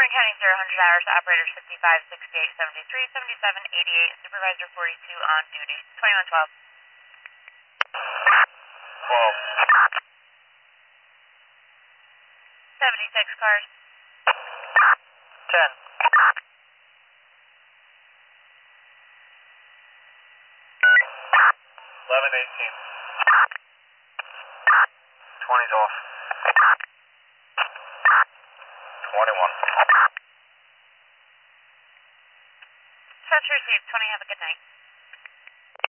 Morgan County 0, 100 hours, operators 55, 68, 73, 77, 88, supervisor 42 on duty. 2112. 12. 76 cars. 10. 11, 18. 20's off. 21. Dispatch received. 20, have a good night.